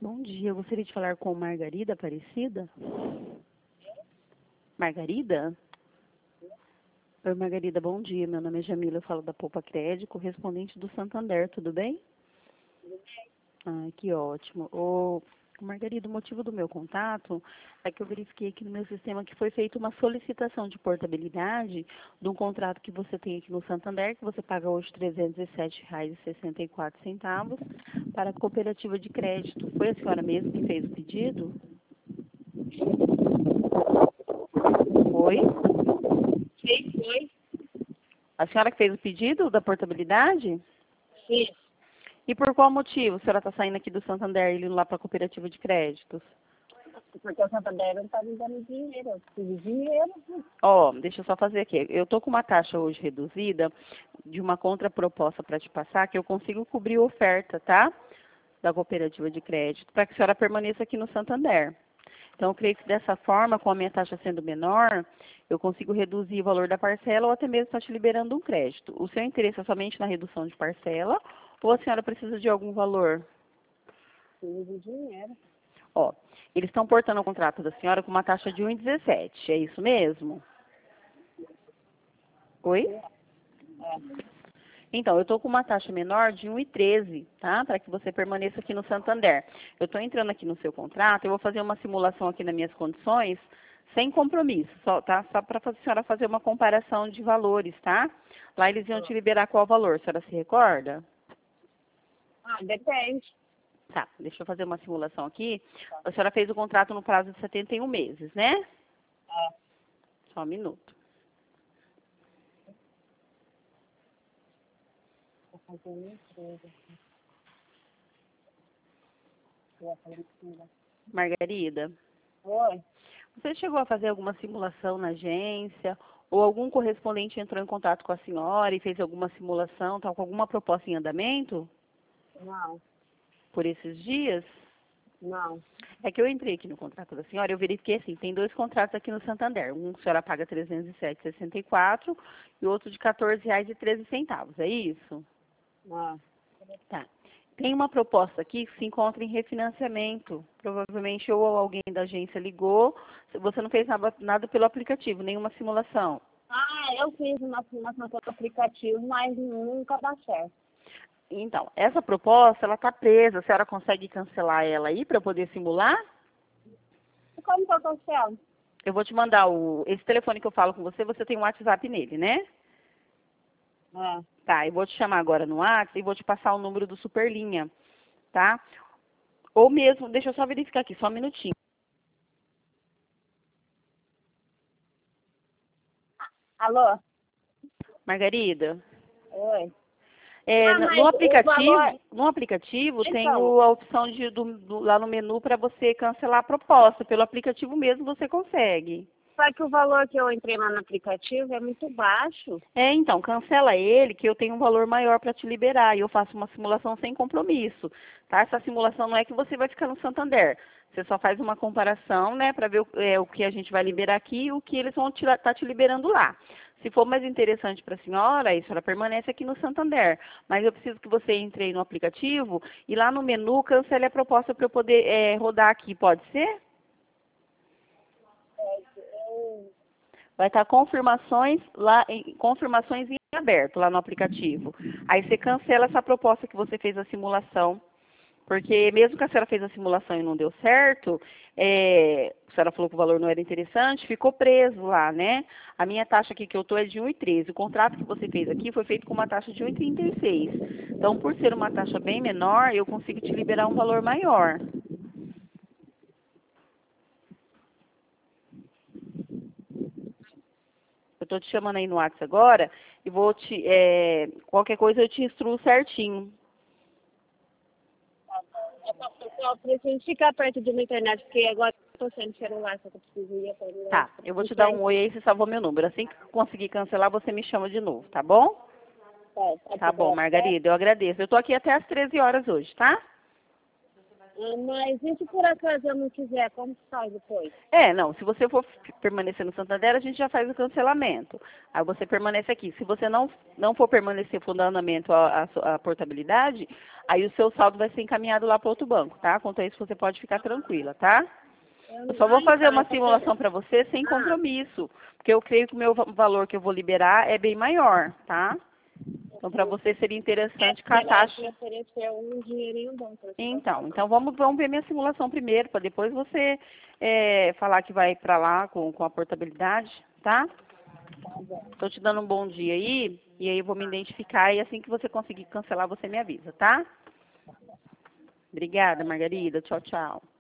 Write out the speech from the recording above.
Bom dia, eu gostaria de falar com Margarida Aparecida. Margarida? Oi, Margarida, bom dia. Meu nome é Jamila, eu falo da Poupa Crédito, correspondente do Santander, tudo bem? Ah, que ótimo. Margarida, o motivo do meu contato é que eu verifiquei aqui no meu sistema que foi feita uma solicitação de portabilidade de um contrato que você tem aqui no Santander, que você paga hoje R$ 307,64 para a cooperativa de crédito. Foi a senhora mesmo que fez o pedido? Foi? Quem foi? A senhora que fez o pedido da portabilidade? Sim. E por qual motivo a senhora está saindo aqui do Santander e indo lá para a cooperativa de créditos? Porque o Santander não está me dando dinheiro. Eu preciso de dinheiro. Ó, deixa eu só fazer aqui. Eu tô com uma taxa hoje reduzida de uma contraproposta para te passar, que eu consigo cobrir a oferta, tá? Da cooperativa de crédito, para que a senhora permaneça aqui no Santander. Então, eu creio que dessa forma, com a minha taxa sendo menor, eu consigo reduzir o valor da parcela ou até mesmo estar te liberando um crédito. O seu interesse é somente na redução de parcela ou a senhora precisa de algum valor? Preciso de dinheiro. Ó, eles estão portando o contrato da senhora com uma taxa de 1,17, é isso mesmo? Oi? É. Então, eu estou com uma taxa menor de 1,13, tá? Para que você permaneça aqui no Santander. Eu estou entrando aqui no seu contrato, eu vou fazer uma simulação aqui nas minhas condições, sem compromisso, só, tá? Só para a senhora fazer uma comparação de valores, tá? Lá eles iam te liberar qual valor, a senhora se recorda? Ah, depende. Tá, deixa eu fazer uma simulação aqui. A senhora fez o contrato no prazo de 71 meses, né? É. Só um minuto. Vou fazer uma empresa. Vou fazer uma. Margarida, Oi? você chegou a fazer alguma simulação na agência? Ou algum correspondente entrou em contato com a senhora e fez alguma simulação, tal, com alguma proposta em andamento Não. por esses dias? Não. É que eu entrei aqui no contrato da senhora, eu verifiquei assim, tem dois contratos aqui no Santander. Um a senhora paga R$ 307,64 e outro de R$ 14,13, é isso? Não. Tá. Tem uma proposta aqui que se encontra em refinanciamento. Provavelmente ou alguém da agência ligou, você não fez nada pelo aplicativo, nenhuma simulação. Ah, eu fiz uma simulação pelo aplicativo, mas nunca dá certo. Então, essa proposta, ela está presa. A senhora consegue cancelar ela aí para eu poder simular? E como que eu cancelo? Eu vou te mandar esse telefone que eu falo com você, você tem um WhatsApp nele, né? É. Tá, eu vou te chamar agora no WhatsApp e vou te passar o número do Superlinha, tá? Ou mesmo, deixa eu só verificar aqui, só um minutinho. Alô? Margarida, Oi? no Mas o aplicativo, valor... tem Então, a opção lá no menu para você cancelar a proposta. Pelo aplicativo mesmo você consegue. só que o valor que eu entrei lá no aplicativo é muito baixo. Então, cancela ele, que eu tenho um valor maior para te liberar. E eu faço uma simulação sem compromisso, tá? Essa simulação não é que você vai ficar no Santander. Você só faz uma comparação, né, para ver o que a gente vai liberar aqui e o que eles vão estar te liberando lá. Se for mais interessante para a senhora permanece aqui no Santander. Mas eu preciso que você entre aí no aplicativo e lá no menu cancele a proposta para eu poder rodar aqui, pode ser? Vai estar confirmações confirmações em aberto lá no aplicativo. Aí você cancela essa proposta que você fez a simulação, porque mesmo que a senhora fez a simulação e não deu certo, a senhora falou que o valor não era interessante, ficou preso lá, né? A minha taxa aqui que eu estou é de 1,13. O contrato que você fez aqui foi feito com uma taxa de 1,36. Então, por ser uma taxa bem menor, eu consigo te liberar um valor maior. Eu estou te chamando aí no WhatsApp agora e vou qualquer coisa eu te instruo certinho. Eu preciso ficar perto de uma internet, porque agora eu estou sem celular, só que eu preciso ir até lá. Tá, eu vou te dar um oi aí, você salvou meu número. Assim que conseguir cancelar, você me chama de novo, tá bom? Tá bom, Margarida, eu agradeço. Eu tô aqui até às 13 horas hoje, tá? Mas e se por acaso eu não quiser, como que faz depois? Não, se você for permanecer no Santander, a gente já faz o cancelamento. Aí você permanece aqui. Se você não for permanecer fundamento a portabilidade, aí o seu saldo vai ser encaminhado lá para outro banco, tá? Quanto a isso, você pode ficar tranquila, tá? Eu só vou fazer uma simulação para você sem compromisso, porque eu creio que o meu valor que eu vou liberar é bem maior, tá? Então, para você seria interessante que a taxa... Me oferecer um dinheirinho bom pra você. Então vamos ver minha simulação primeiro, para depois você falar que vai para lá com a portabilidade, tá? Estou te dando um bom dia aí, e aí eu vou me identificar, e assim que você conseguir cancelar, você me avisa, tá? Obrigada, Margarida. Tchau, tchau.